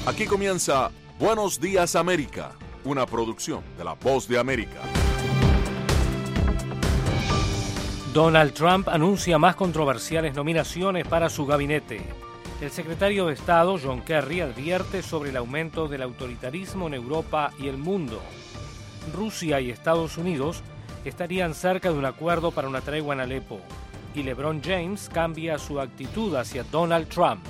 Aquí comienza Buenos Días América, una producción de La Voz de América. Donald Trump anuncia más controversiales nominaciones para su gabinete. El secretario de Estado, John Kerry, advierte sobre el aumento del autoritarismo en Europa y el mundo. Rusia y Estados Unidos estarían cerca de un acuerdo para una tregua en Alepo. Y LeBron James cambia su actitud hacia Donald Trump.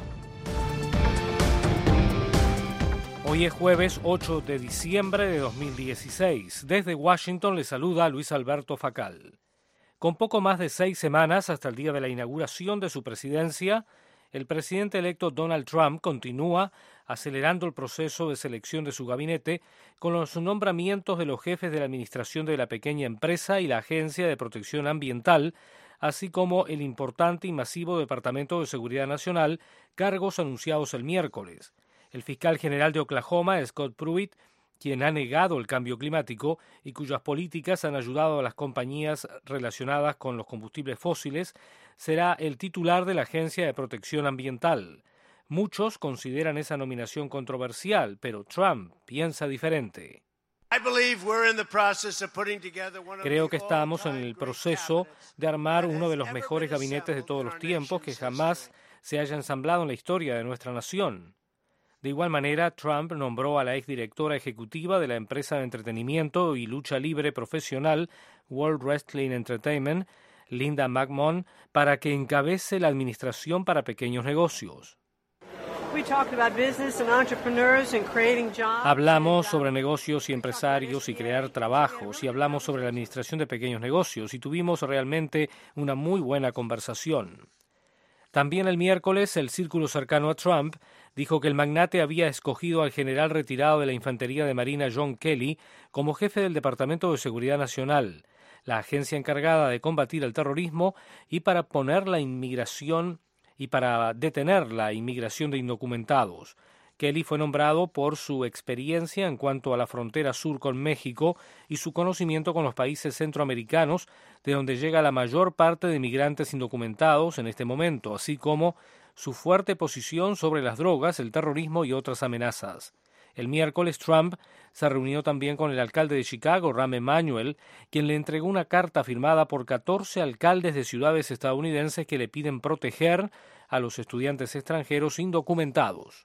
Hoy es jueves 8 de diciembre de 2016. Desde Washington le saluda Luis Alberto Facal. Con poco más de 6 semanas hasta el día de la inauguración de su presidencia, el presidente electo Donald Trump continúa acelerando el proceso de selección de su gabinete con los nombramientos de los jefes de la Administración de la Pequeña Empresa y la Agencia de Protección Ambiental, así como el importante y masivo Departamento de Seguridad Nacional, cargos anunciados el miércoles. El fiscal general de Oklahoma, Scott Pruitt, quien ha negado el cambio climático y cuyas políticas han ayudado a las compañías relacionadas con los combustibles fósiles, será el titular de la Agencia de Protección Ambiental. Muchos consideran esa nominación controversial, pero Trump piensa diferente. Creo que estamos en el proceso de armar uno de los mejores gabinetes de todos los tiempos que jamás se haya ensamblado en la historia de nuestra nación. De igual manera, Trump nombró a la exdirectora ejecutiva de la empresa de entretenimiento y lucha libre profesional World Wrestling Entertainment, Linda McMahon, para que encabece la administración para pequeños negocios. Hablamos sobre negocios y empresarios y crear trabajos, y hablamos sobre la administración de pequeños negocios, y tuvimos realmente una muy buena conversación. También el miércoles, el círculo cercano a Trump dijo que el magnate había escogido al general retirado de la Infantería de Marina John Kelly como jefe del Departamento de Seguridad Nacional, la agencia encargada de combatir el terrorismo y para detener la inmigración de indocumentados. Kelly fue nombrado por su experiencia en cuanto a la frontera sur con México y su conocimiento con los países centroamericanos, de donde llega la mayor parte de migrantes indocumentados en este momento, así como su fuerte posición sobre las drogas, el terrorismo y otras amenazas. El miércoles, Trump se reunió también con el alcalde de Chicago, Rahm Emanuel, quien le entregó una carta firmada por 14 alcaldes de ciudades estadounidenses que le piden proteger a los estudiantes extranjeros indocumentados.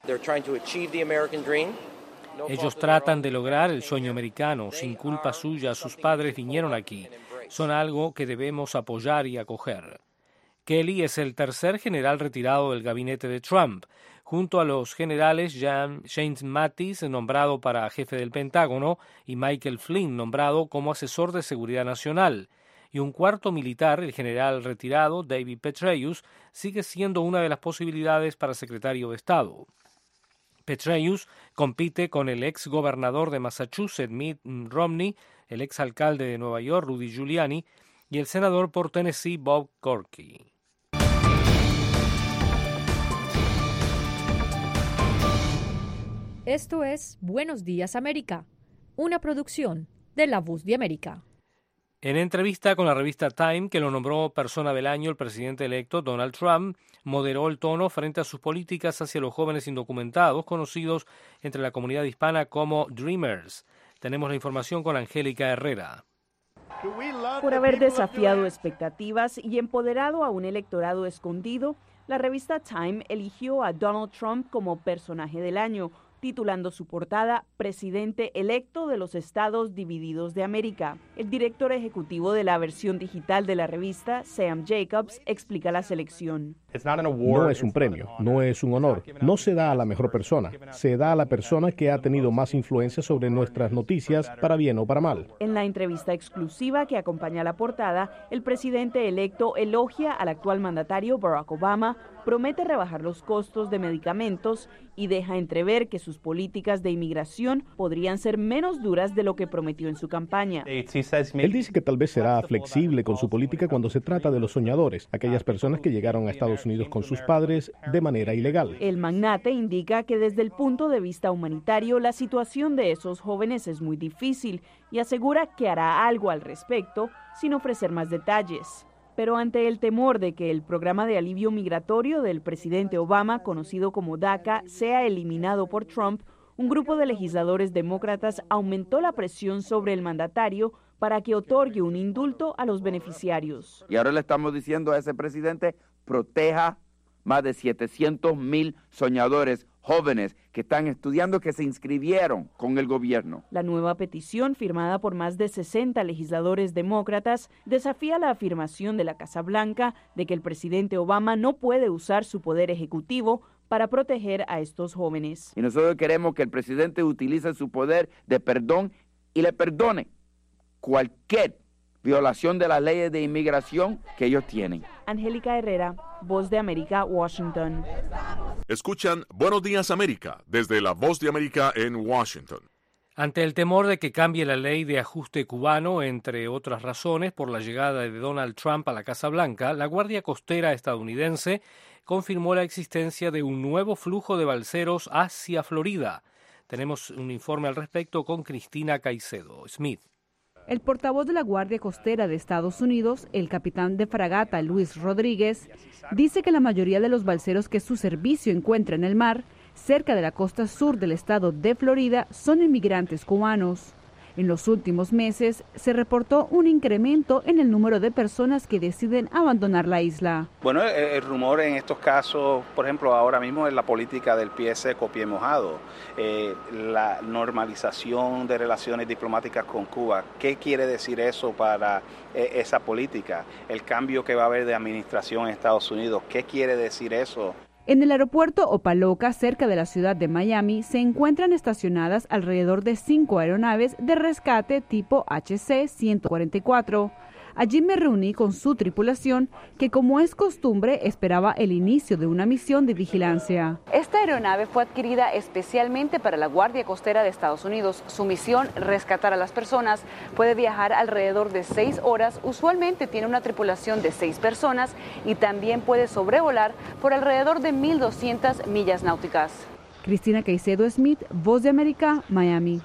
Ellos tratan de lograr el sueño americano. Sin culpa suya, sus padres vinieron aquí. Son algo que debemos apoyar y acoger. Kelly es el tercer general retirado del gabinete de Trump, junto a los generales James Mattis, nombrado para jefe del Pentágono, y Michael Flynn, nombrado como asesor de seguridad nacional. Y un cuarto militar, el general retirado David Petraeus, sigue siendo una de las posibilidades para secretario de Estado. Petraeus compite con el ex gobernador de Massachusetts, Mitt Romney, el ex alcalde de Nueva York, Rudy Giuliani, y el senador por Tennessee, Bob Corker. Esto es Buenos Días América, una producción de La Voz de América. En entrevista con la revista Time, que lo nombró persona del año, el presidente electo Donald Trump moderó el tono frente a sus políticas hacia los jóvenes indocumentados, conocidos entre la comunidad hispana como Dreamers. Tenemos la información con Angélica Herrera. Por haber desafiado expectativas y empoderado a un electorado escondido, la revista Time eligió a Donald Trump como personaje del año, titulando su portada Presidente electo de los Estados Divididos de América. El director ejecutivo de la versión digital de la revista, Sam Jacobs, explica la selección. No es un premio, no es un honor, no se da a la mejor persona, se da a la persona que ha tenido más influencia sobre nuestras noticias, para bien o para mal. En la entrevista exclusiva que acompaña la portada, el presidente electo elogia al actual mandatario Barack Obama, promete rebajar los costos de medicamentos y deja entrever que sus políticas de inmigración podrían ser menos duras de lo que prometió en su campaña. Él dice que tal vez será flexible con su política cuando se trata de los soñadores, aquellas personas que llegaron a Estados Unidos con sus padres de manera ilegal. El magnate indica que desde el punto de vista humanitario la situación de esos jóvenes es muy difícil y asegura que hará algo al respecto sin ofrecer más detalles. Pero ante el temor de que el programa de alivio migratorio del presidente Obama, conocido como DACA, sea eliminado por Trump, un grupo de legisladores demócratas aumentó la presión sobre el mandatario para que otorgue un indulto a los beneficiarios. Y ahora le estamos diciendo a ese presidente, proteja más de 700,000 soñadores jóvenes que están estudiando, que se inscribieron con el gobierno. La nueva petición, firmada por más de 60 legisladores demócratas, desafía la afirmación de la Casa Blanca de que el presidente Obama no puede usar su poder ejecutivo para proteger a estos jóvenes. Y nosotros queremos que el presidente utilice su poder de perdón y le perdone cualquier violación de las leyes de inmigración que ellos tienen. Angélica Herrera, Voz de América, Washington. Escuchan Buenos Días América desde la Voz de América en Washington. Ante el temor de que cambie la ley de ajuste cubano, entre otras razones, por la llegada de Donald Trump a la Casa Blanca, la Guardia Costera estadounidense confirmó la existencia de un nuevo flujo de balseros hacia Florida. Tenemos un informe al respecto con Cristina Caicedo Smith. El portavoz de la Guardia Costera de Estados Unidos, el capitán de fragata Luis Rodríguez, dice que la mayoría de los balseros que su servicio encuentra en el mar, cerca de la costa sur del estado de Florida, son inmigrantes cubanos. En los últimos meses se reportó un incremento en el número de personas que deciden abandonar la isla. Bueno, el rumor en estos casos, por ejemplo, ahora mismo es la política del pie seco, pie mojado, la normalización de relaciones diplomáticas con Cuba. ¿Qué quiere decir eso para esa política? El cambio que va a haber de administración en Estados Unidos, ¿qué quiere decir eso? En el aeropuerto Opa-locka, cerca de la ciudad de Miami, se encuentran estacionadas alrededor de 5 aeronaves de rescate tipo HC-144. Allí me reuní con su tripulación, que como es costumbre esperaba el inicio de una misión de vigilancia. Esta aeronave fue adquirida especialmente para la Guardia Costera de Estados Unidos. Su misión, rescatar a las personas, puede viajar alrededor de 6 horas. Usualmente tiene una tripulación de 6 personas y también puede sobrevolar por alrededor de 1.200 millas náuticas. Cristina Caicedo Smith, Voz de América, Miami.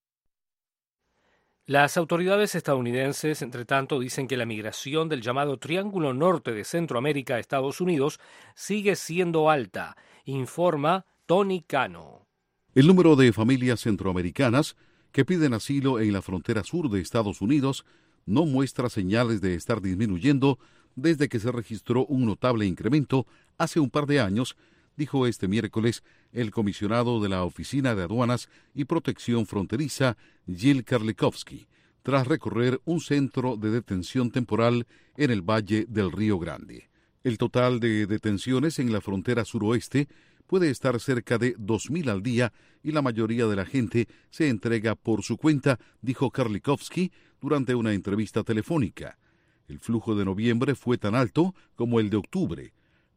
Las autoridades estadounidenses, entre tanto, dicen que la migración del llamado Triángulo Norte de Centroamérica a Estados Unidos sigue siendo alta, informa Tony Cano. El número de familias centroamericanas que piden asilo en la frontera sur de Estados Unidos no muestra señales de estar disminuyendo desde que se registró un notable incremento hace un par de años, dijo este miércoles el comisionado de la Oficina de Aduanas y Protección Fronteriza, Jill Karlikowski, tras recorrer un centro de detención temporal en el Valle del Río Grande. El total de detenciones en la frontera suroeste puede estar cerca de 2.000 al día y la mayoría de la gente se entrega por su cuenta, dijo Karlikowski durante una entrevista telefónica. El flujo de noviembre fue tan alto como el de octubre.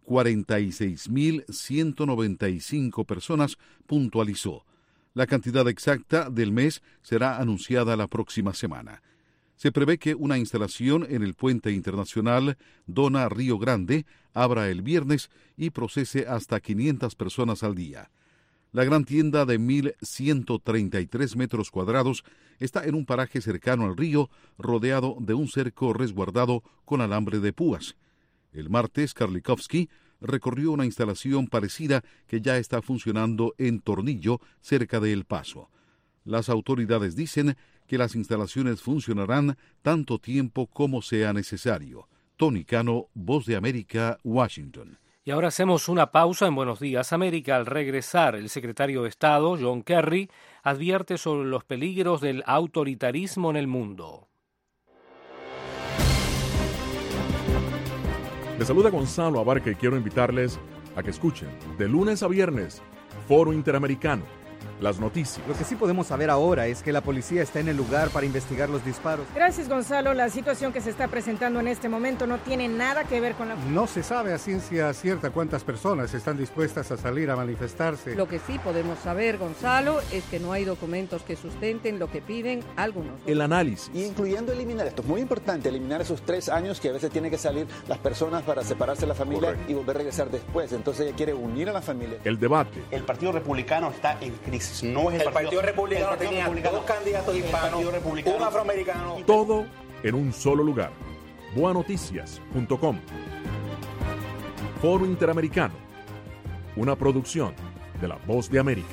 46.195 personas, puntualizó. La cantidad exacta del mes será anunciada la próxima semana. Se prevé que una instalación en el puente internacional Dona-Río Grande abra el viernes y procese hasta 500 personas al día. La gran tienda de 1.133 metros cuadrados está en un paraje cercano al río, rodeado de un cerco resguardado con alambre de púas. El martes, Karlikowski recorrió una instalación parecida que ya está funcionando en Tornillo, cerca de El Paso. Las autoridades dicen que las instalaciones funcionarán tanto tiempo como sea necesario. Tony Cano, Voz de América, Washington. Y ahora hacemos una pausa en Buenos Días América. Al regresar, el secretario de Estado, John Kerry, advierte sobre los peligros del autoritarismo en el mundo. Les saluda Gonzalo Abarca y quiero invitarles a que escuchen de lunes a viernes Foro Interamericano, las noticias. Lo que sí podemos saber ahora es que la policía está en el lugar para investigar los disparos. Gracias, Gonzalo. La situación que se está presentando en este momento no tiene nada que ver con la... No se sabe a ciencia cierta cuántas personas están dispuestas a salir a manifestarse. Lo que sí podemos saber, Gonzalo, es que no hay documentos que sustenten lo que piden algunos. El análisis. Incluyendo eliminar, esto es muy importante, eliminar esos 3 años que a veces tienen que salir las personas para separarse de la familia. Correcto. Y volver a regresar después. Entonces ella quiere unir a la familia. El debate. El Partido Republicano está en crisis. No es el Partido Republicano tenía 2 candidatos hispanos, un afroamericano. Todo en un solo lugar. boanoticias.com. Foro Interamericano, una producción de La Voz de América.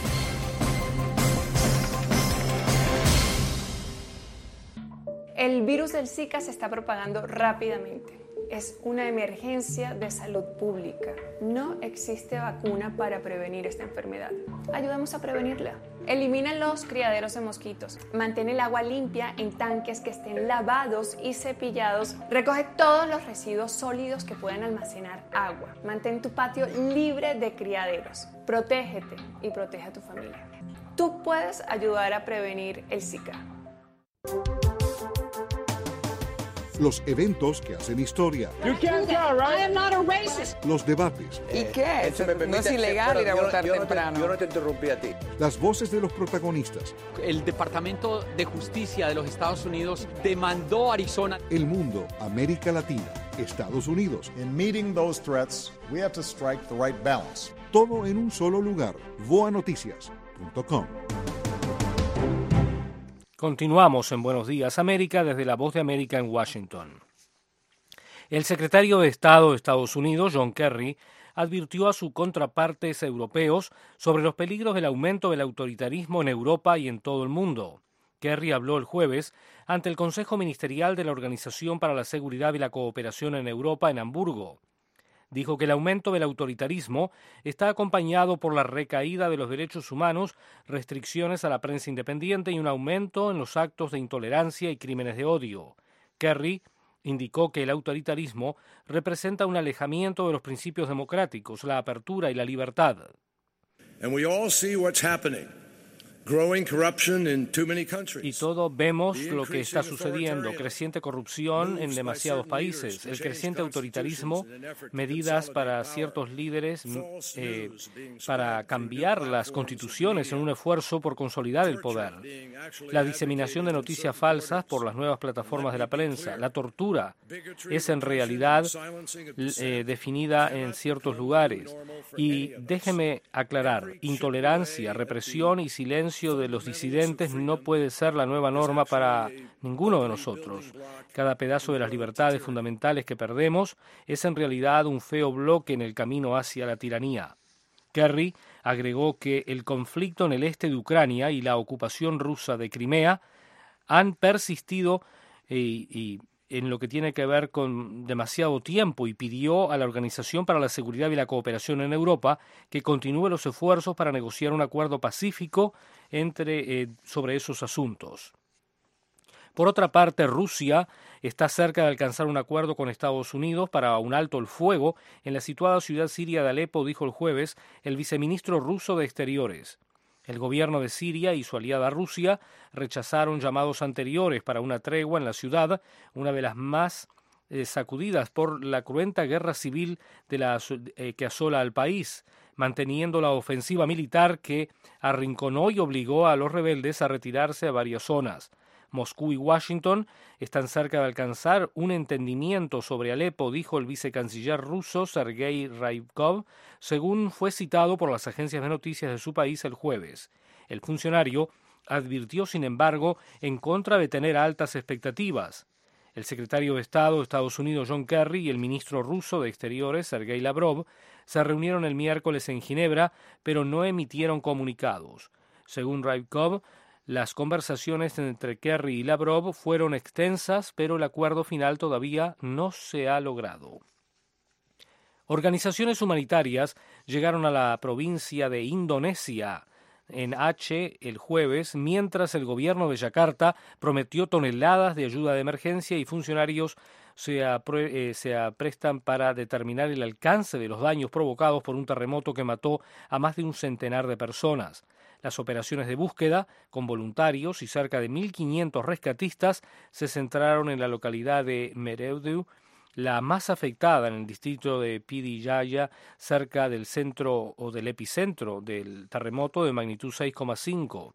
El virus del Zika se está propagando rápidamente. Es una emergencia de salud pública. No existe vacuna para prevenir esta enfermedad. Ayudemos a prevenirla. Elimina los criaderos de mosquitos. Mantén el agua limpia en tanques que estén lavados y cepillados. Recoge todos los residuos sólidos que puedan almacenar agua. Mantén tu patio libre de criaderos. Protégete y protege a tu familia. Tú puedes ayudar a prevenir el Zika. Los eventos que hacen historia. Los debates. ¿Y qué? No es ilegal ir a votar temprano. Yo no te interrumpí a ti. Las voces de los protagonistas. El Departamento de Justicia de los Estados Unidos demandó a Arizona. El mundo, América Latina, Estados Unidos. In meeting those threats, we have to strike the right balance. Todo en un solo lugar. boanoticias.com. Continuamos en Buenos Días América desde La Voz de América en Washington. El secretario de Estado de Estados Unidos, John Kerry, advirtió a sus contrapartes europeos sobre los peligros del aumento del autoritarismo en Europa y en todo el mundo. Kerry habló el jueves ante el Consejo Ministerial de la Organización para la Seguridad y la Cooperación en Europa en Hamburgo. Dijo que el aumento del autoritarismo está acompañado por la recaída de los derechos humanos, restricciones a la prensa independiente y un aumento en los actos de intolerancia y crímenes de odio. Kerry indicó que el autoritarismo representa un alejamiento de los principios democráticos, la apertura y la libertad. And we all see what's happening. Growing corruption in too many countries. Y todos vemos lo que está sucediendo, creciente corrupción en demasiados países, el creciente autoritarismo, medidas para ciertos líderes para cambiar las constituciones en un esfuerzo por consolidar el poder, la diseminación de noticias falsas por las nuevas plataformas de la prensa, la tortura es en realidad definida en ciertos lugares. Y déjeme aclarar, intolerancia, represión y silencio de los disidentes no puede ser la nueva norma para ninguno de nosotros. Cada pedazo de las libertades fundamentales que perdemos es en realidad un feo bloque en el camino hacia la tiranía. Kerry agregó que el conflicto en el este de Ucrania y la ocupación rusa de Crimea han persistido en lo que tiene que ver con demasiado tiempo y pidió a la Organización para la Seguridad y la Cooperación en Europa que continúe los esfuerzos para negociar un acuerdo pacífico sobre esos asuntos. Por otra parte, Rusia está cerca de alcanzar un acuerdo con Estados Unidos para un alto el fuego en la situada ciudad siria de Alepo, dijo el jueves el viceministro ruso de Exteriores. El gobierno de Siria y su aliada Rusia rechazaron llamados anteriores para una tregua en la ciudad, una de las más sacudidas por la cruenta guerra civil que asola al país, manteniendo la ofensiva militar que arrinconó y obligó a los rebeldes a retirarse a varias zonas. Moscú y Washington están cerca de alcanzar un entendimiento sobre Alepo, dijo el vicecanciller ruso Sergei Ryabkov, según fue citado por las agencias de noticias de su país el jueves. El funcionario advirtió, sin embargo, en contra de tener altas expectativas. El secretario de Estado de Estados Unidos, John Kerry, y el ministro ruso de Exteriores, Sergei Lavrov, se reunieron el miércoles en Ginebra, pero no emitieron comunicados. Según Ryabkov, las conversaciones entre Kerry y Lavrov fueron extensas, pero el acuerdo final todavía no se ha logrado. Organizaciones humanitarias llegaron a la provincia de Indonesia en Aceh el jueves, mientras el gobierno de Yakarta prometió toneladas de ayuda de emergencia y funcionarios se aprestan para determinar el alcance de los daños provocados por un terremoto que mató a más de un centenar de personas. Las operaciones de búsqueda, con voluntarios y cerca de 1.500 rescatistas, se centraron en la localidad de Meredu, la más afectada en el distrito de Pidi Jaya, cerca del centro o del epicentro del terremoto de magnitud 6,5.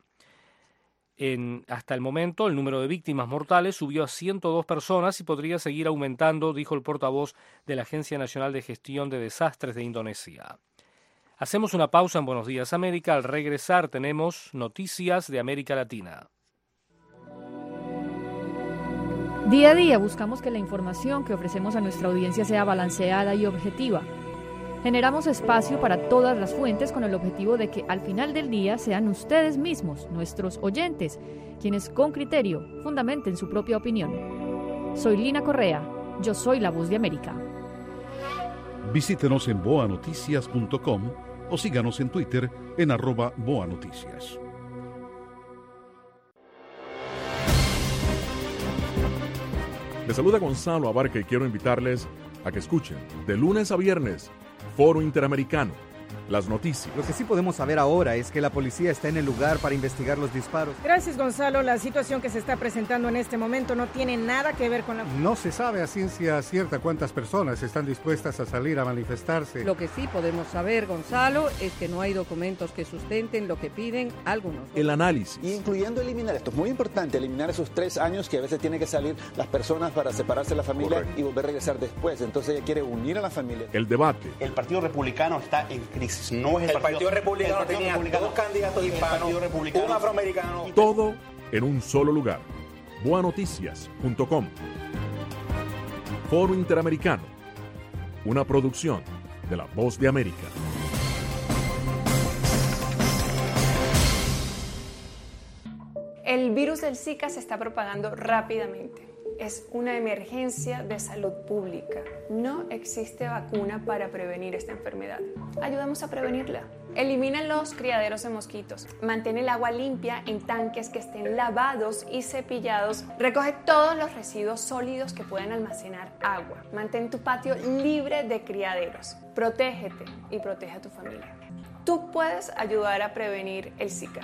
Hasta el momento, el número de víctimas mortales subió a 102 personas y podría seguir aumentando, dijo el portavoz de la Agencia Nacional de Gestión de Desastres de Indonesia. Hacemos una pausa en Buenos Días América. Al regresar tenemos noticias de América Latina. Día a día buscamos que la información que ofrecemos a nuestra audiencia sea balanceada y objetiva. Generamos espacio para todas las fuentes con el objetivo de que al final del día sean ustedes mismos, nuestros oyentes, quienes con criterio fundamenten su propia opinión. Soy Lina Correa, yo soy La Voz de América. Visítenos en boanoticias.com o síganos en Twitter en @boanoticias. Les saluda Gonzalo Abarca y quiero invitarles a que escuchen de lunes a viernes Foro Interamericano, las noticias. Lo que sí podemos saber ahora es que la policía está en el lugar para investigar los disparos. Gracias, Gonzalo. La situación que se está presentando en este momento no tiene nada que ver con la... No se sabe a ciencia cierta cuántas personas están dispuestas a salir a manifestarse. Lo que sí podemos saber, Gonzalo, es que no hay documentos que sustenten lo que piden algunos. El análisis. Y incluyendo eliminar, esto es muy importante, eliminar esos 3 años que a veces tienen que salir las personas para separarse de la familia. Correcto. Y volver a regresar después. Entonces ella quiere unir a la familia. El debate. El Partido Republicano está en crisis. No es el Partido Republicano tenía 2 candidatos hispanos, un afroamericano. Todo en un solo lugar. boanoticias.com. Foro Interamericano, una producción de La Voz de América. El virus del Zika se está propagando rápidamente. Es una emergencia de salud pública. No existe vacuna para prevenir esta enfermedad. Ayudamos a prevenirla. Elimina los criaderos de mosquitos. Mantén el agua limpia en tanques que estén lavados y cepillados. Recoge todos los residuos sólidos que puedan almacenar agua. Mantén tu patio libre de criaderos. Protégete y protege a tu familia. Tú puedes ayudar a prevenir el Zika.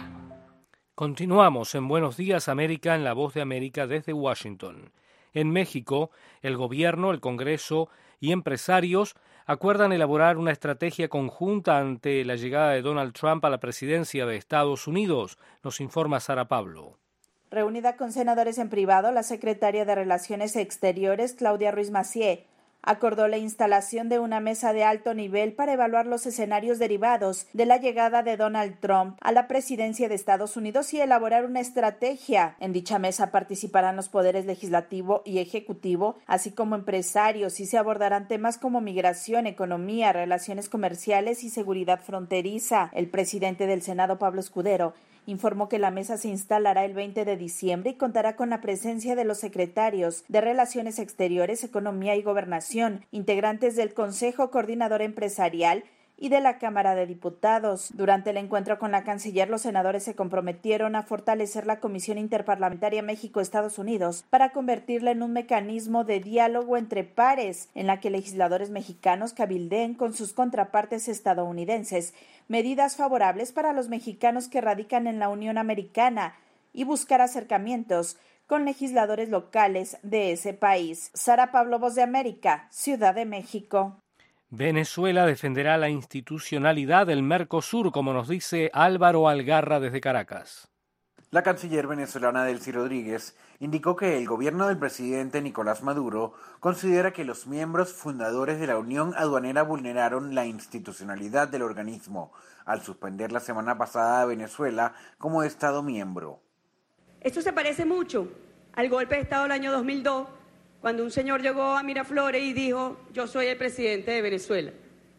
Continuamos en Buenos Días América en La Voz de América desde Washington. En México, el gobierno, el Congreso y empresarios acuerdan elaborar una estrategia conjunta ante la llegada de Donald Trump a la presidencia de Estados Unidos, nos informa Sara Pablo. Reunida con senadores en privado, la secretaria de Relaciones Exteriores, Claudia Ruiz Massieu, acordó la instalación de una mesa de alto nivel para evaluar los escenarios derivados de la llegada de Donald Trump a la presidencia de Estados Unidos y elaborar una estrategia. En dicha mesa participarán los poderes legislativo y ejecutivo, así como empresarios, y se abordarán temas como migración, economía, relaciones comerciales y seguridad fronteriza. El presidente del Senado, Pablo Escudero, informó que la mesa se instalará el 20 de diciembre y contará con la presencia de los secretarios de Relaciones Exteriores, Economía y Gobernación, integrantes del Consejo Coordinador Empresarial y de la Cámara de Diputados. Durante el encuentro con la canciller, los senadores se comprometieron a fortalecer la Comisión Interparlamentaria México-Estados Unidos para convertirla en un mecanismo de diálogo entre pares, en la que legisladores mexicanos cabildeen con sus contrapartes estadounidenses medidas favorables para los mexicanos que radican en la Unión Americana y buscar acercamientos con legisladores locales de ese país. Sara Pablo, Voz de América, Ciudad de México. Venezuela defenderá la institucionalidad del Mercosur, como nos dice Álvaro Algarra desde Caracas. La canciller venezolana Delcy Rodríguez indicó que el gobierno del presidente Nicolás Maduro considera que los miembros fundadores de la Unión Aduanera vulneraron la institucionalidad del organismo al suspender la semana pasada a Venezuela como Estado miembro. Esto se parece mucho al golpe de Estado del año 2002, cuando un señor llegó a Miraflores y dijo: yo soy el presidente de Venezuela,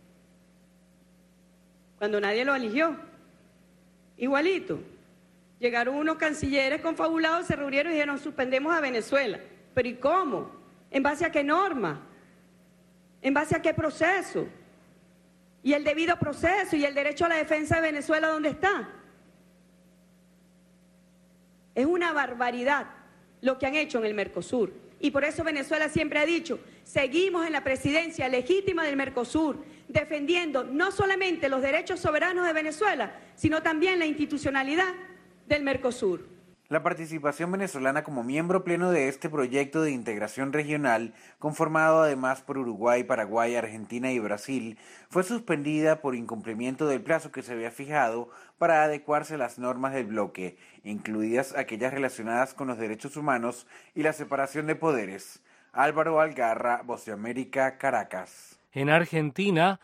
cuando nadie lo eligió. Igualito, llegaron unos cancilleres confabulados, se reunieron y dijeron: suspendemos a Venezuela. ¿Pero y cómo? ¿En base a qué norma? ¿En base a qué proceso? ¿Y el debido proceso y el derecho a la defensa de Venezuela dónde está? Es una barbaridad lo que han hecho en el Mercosur. Y por eso Venezuela siempre ha dicho: seguimos en la presidencia legítima del Mercosur, defendiendo no solamente los derechos soberanos de Venezuela, sino también la institucionalidad del Mercosur. La participación venezolana como miembro pleno de este proyecto de integración regional, conformado además por Uruguay, Paraguay, Argentina y Brasil, fue suspendida por incumplimiento del plazo que se había fijado para adecuarse a las normas del bloque, incluidas aquellas relacionadas con los derechos humanos y la separación de poderes. Álvaro Algarra, Voz de América, Caracas. En Argentina,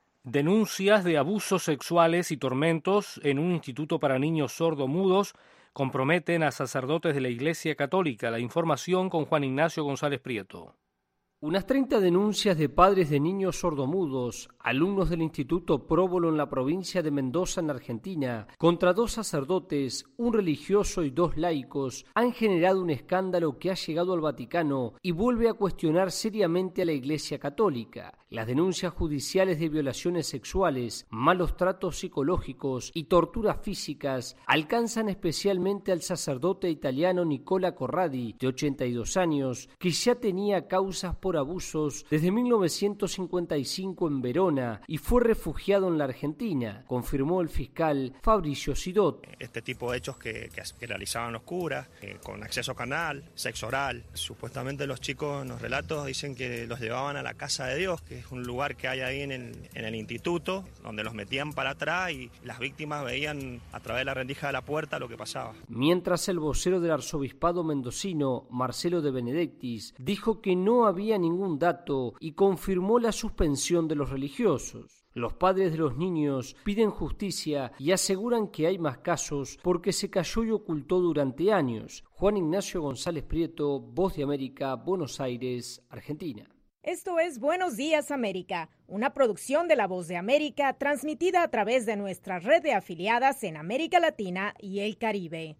denuncias de abusos sexuales y tormentos en un instituto para niños sordomudos comprometen a sacerdotes de la Iglesia Católica. La información con Juan Ignacio González Prieto. Unas 30 denuncias de padres de niños sordomudos, alumnos del Instituto Próbolo en la provincia de Mendoza, en Argentina, contra 2 sacerdotes, un religioso y 2 laicos, han generado un escándalo que ha llegado al Vaticano y vuelve a cuestionar seriamente a la Iglesia Católica. Las denuncias judiciales de violaciones sexuales, malos tratos psicológicos y torturas físicas alcanzan especialmente al sacerdote italiano Nicola Corradi, de 82 años, que ya tenía causas por abusos desde 1955 en Verona y fue refugiado en la Argentina, confirmó el fiscal Fabricio Sidot. Este tipo de hechos que realizaban los curas, con acceso canal, sexo oral. Supuestamente los chicos en los relatos dicen que los llevaban a la Casa de Dios, que es un lugar que hay ahí en el instituto, donde los metían para atrás y las víctimas veían a través de la rendija de la puerta lo que pasaba. Mientras el vocero del arzobispado mendocino, Marcelo de Benedictis, dijo que no había ningún dato y confirmó la suspensión de los religiosos. Los padres de los niños piden justicia y aseguran que hay más casos porque se cayó y ocultó durante años. Juan Ignacio González Prieto, Voz de América, Buenos Aires, Argentina. Esto es Buenos Días América, una producción de La Voz de América transmitida a través de nuestra red de afiliadas en América Latina y el Caribe.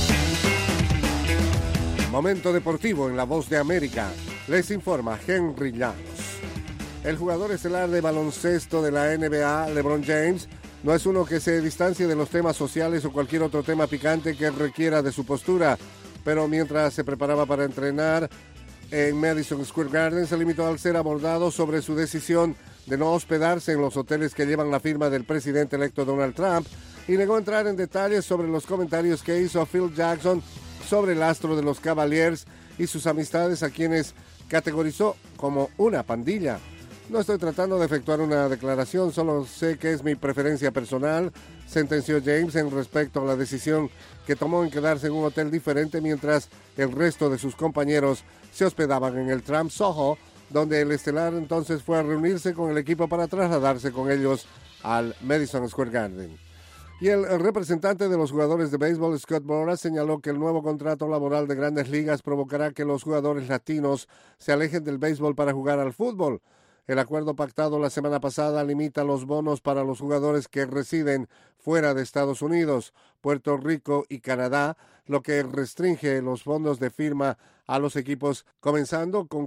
Momento deportivo en La Voz de América. Les informa Henry Llanos. El jugador estelar de baloncesto de la NBA, LeBron James, no es uno que se distancie de los temas sociales o cualquier otro tema picante que requiera de su postura, pero mientras se preparaba para entrenar en Madison Square Garden, se limitó al ser abordado sobre su decisión de no hospedarse en los hoteles que llevan la firma del presidente electo Donald Trump y negó entrar en detalles sobre los comentarios que hizo Phil Jackson sobre el astro de los Cavaliers y sus amistades, a quienes categorizó como una pandilla. No estoy tratando de efectuar una declaración, solo sé que es mi preferencia personal, sentenció James en respecto a la decisión que tomó en quedarse en un hotel diferente mientras el resto de sus compañeros se hospedaban en el Trump Soho, donde el estelar entonces fue a reunirse con el equipo para trasladarse con ellos al Madison Square Garden. Y el representante de los jugadores de béisbol, Scott Boras, señaló que el nuevo contrato laboral de Grandes Ligas provocará que los jugadores latinos se alejen del béisbol para jugar al fútbol. El acuerdo pactado la semana pasada limita los bonos para los jugadores que residen fuera de Estados Unidos, Puerto Rico y Canadá, lo que restringe los fondos de firma a los equipos, comenzando con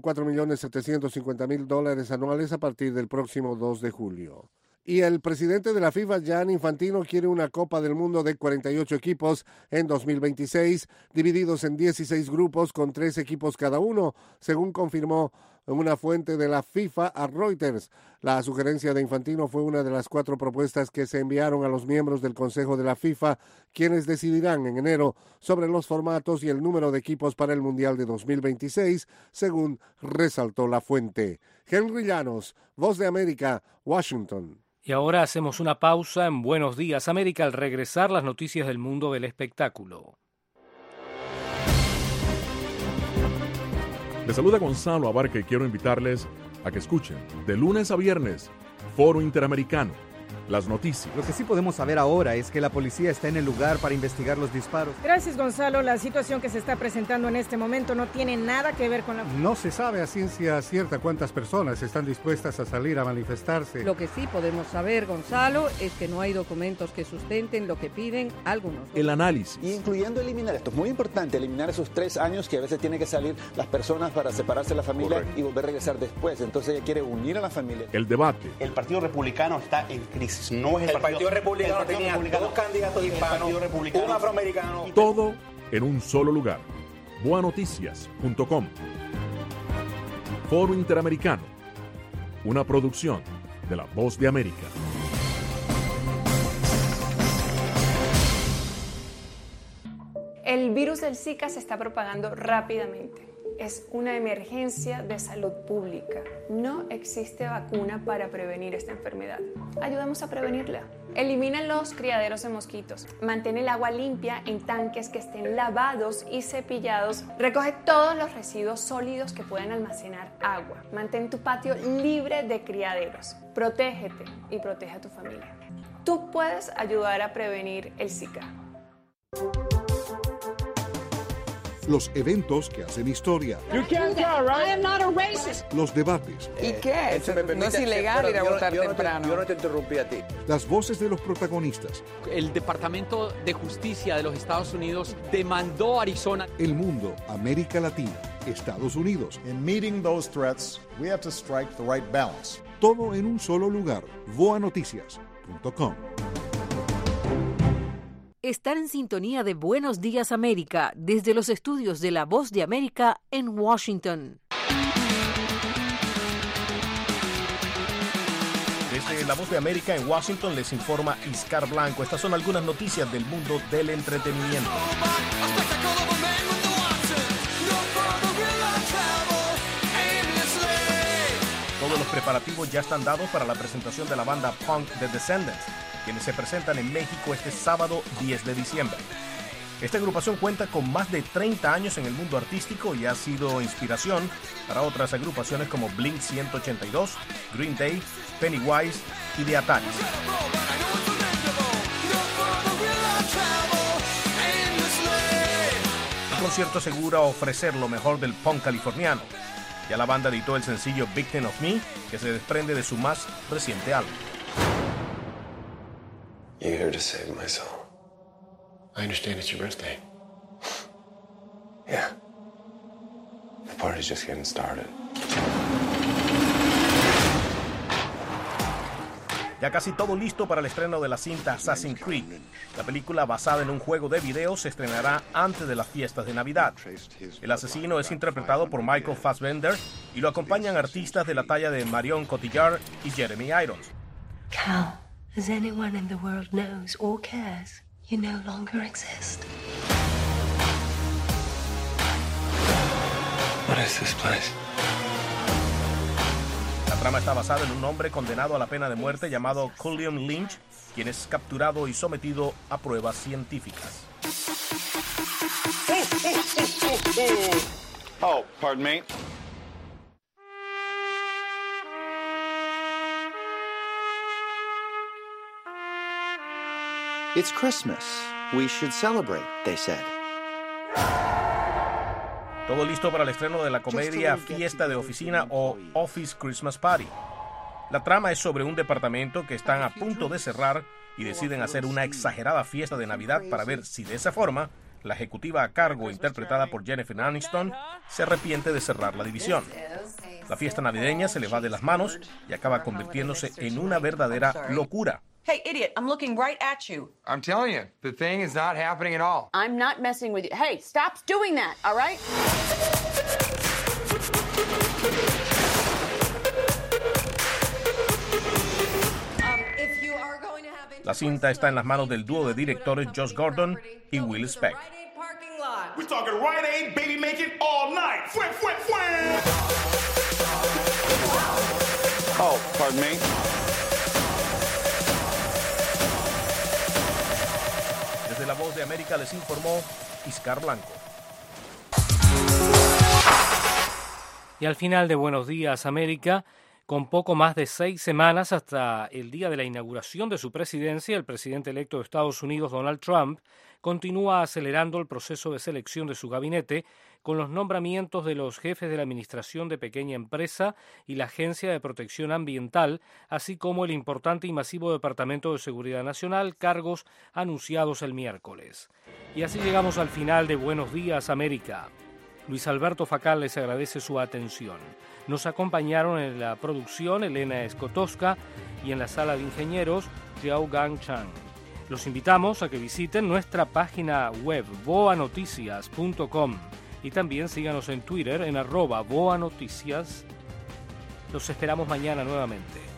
$4.750.000 anuales a partir del próximo 2 de julio. Y el presidente de la FIFA, Gianni Infantino, quiere una Copa del Mundo de 48 equipos en 2026, divididos en 16 grupos con 3 equipos cada uno, según confirmó una fuente de la FIFA a Reuters. La sugerencia de Infantino fue una de las 4 propuestas que se enviaron a los miembros del Consejo de la FIFA, quienes decidirán en enero sobre los formatos y el número de equipos para el Mundial de 2026, según resaltó la fuente. Henry Llanos, Voz de América, Washington. Y ahora hacemos una pausa en Buenos Días América al regresar las noticias del mundo del espectáculo. Les saluda Gonzalo Abarca y quiero invitarles a que escuchen de lunes a viernes Foro Interamericano, las noticias. Lo que sí podemos saber ahora es que la policía está en el lugar para investigar los disparos. Gracias, Gonzalo. La situación que se está presentando en este momento no tiene nada que ver con la... No se sabe a ciencia cierta cuántas personas están dispuestas a salir a manifestarse. Lo que sí podemos saber, Gonzalo, es que no hay documentos que sustenten lo que piden algunos. El análisis. Y incluyendo eliminar, esto es muy importante, eliminar esos 3 años que a veces tienen que salir las personas para separarse de la familia. Correcto. Y volver a regresar después. Entonces ella quiere unir a la familia. El debate. El Partido Republicano está en crisis. No es el Partido Republicano tenía 2 candidatos hispanos, un afroamericano. Todo en un solo lugar. Boanoticias.com. Foro Interamericano. Una producción de La Voz de América. El virus del Zika se está propagando rápidamente. Es una emergencia de salud pública. No existe vacuna para prevenir esta enfermedad. Ayudamos a prevenirla. Elimina los criaderos de mosquitos. Mantén el agua limpia en tanques que estén lavados y cepillados. Recoge todos los residuos sólidos que puedan almacenar agua. Mantén tu patio libre de criaderos. Protégete y protege a tu familia. Tú puedes ayudar a prevenir el Zika. los eventos que hacen historia, los debates. ¿Y qué? No es ilegal ir a votar temprano. Yo no te interrumpí a ti. Las voces de los protagonistas. El Departamento de Justicia de los Estados Unidos demandó a Arizona. El mundo, América Latina, Estados Unidos. In meeting those threats, we have to strike the right balance. Todo en un solo lugar. voanoticias.com. Están en sintonía de Buenos Días América desde los estudios de La Voz de América en Washington. Desde La Voz de América en Washington les informa Iscar Blanco. Estas son algunas noticias del mundo del entretenimiento. Todos los preparativos ya están dados para la presentación de la banda punk The Descendants, quienes se presentan en México este sábado 10 de diciembre. Esta agrupación cuenta con más de 30 años en el mundo artístico y ha sido inspiración para otras agrupaciones como Blink-182, Green Day, Pennywise y The Ataris. El concierto asegura ofrecer lo mejor del punk californiano. Ya la banda editó el sencillo Victim of Me, que se desprende de su más reciente álbum. You're here to save my soul. I understand it's your birthday. Yeah. The party's just getting started. Ya casi todo listo para el estreno de la cinta Assassin's Creed. La película, basada en un juego de video, se estrenará antes de las fiestas de Navidad. El asesino es interpretado por Michael Fassbender y lo acompañan artistas de la talla de Marion Cotillard y Jeremy Irons. Cal, as anyone in the world knows or cares, you no longer exist. What is this place? La trama está basada en un hombre condenado a la pena de muerte llamado Cullion Lynch, quien es capturado y sometido a pruebas científicas. Oh, pardon me. It's Christmas. We should celebrate, they said. Todo listo para el estreno de la comedia Fiesta de Oficina o Office Christmas Party. La trama es sobre un departamento que están a punto de cerrar y deciden hacer una exagerada fiesta de Navidad para ver si de esa forma la ejecutiva a cargo, interpretada por Jennifer Aniston, se arrepiente de cerrar la división. La fiesta navideña se les va de las manos y acaba convirtiéndose en una verdadera locura. Hey, idiot, I'm looking right at you. I'm telling you, the thing is not happening at all. I'm not messing with you. Hey, stop doing that, all right? La cinta está en las manos del dúo de directores Josh Gordon y Will Speck. We're talking Rite Aid, baby, make it all night. Oh, pardon me. Desde La Voz de América les informó Iscar Blanco. Y al final de Buenos Días América, con poco más de 6 semanas hasta el día de la inauguración de su presidencia, el presidente electo de Estados Unidos, Donald Trump, continúa acelerando el proceso de selección de su gabinete con los nombramientos de los jefes de la Administración de Pequeña Empresa y la Agencia de Protección Ambiental, así como el importante y masivo Departamento de Seguridad Nacional, cargos anunciados el miércoles. Y así llegamos al final de Buenos Días América. Luis Alberto Facal les agradece su atención. Nos acompañaron en la producción Elena Skotowska y en la sala de ingenieros Jiao Gang Chang. Los invitamos a que visiten nuestra página web voanoticias.com y también síganos en Twitter en @voanoticias. Los esperamos mañana nuevamente.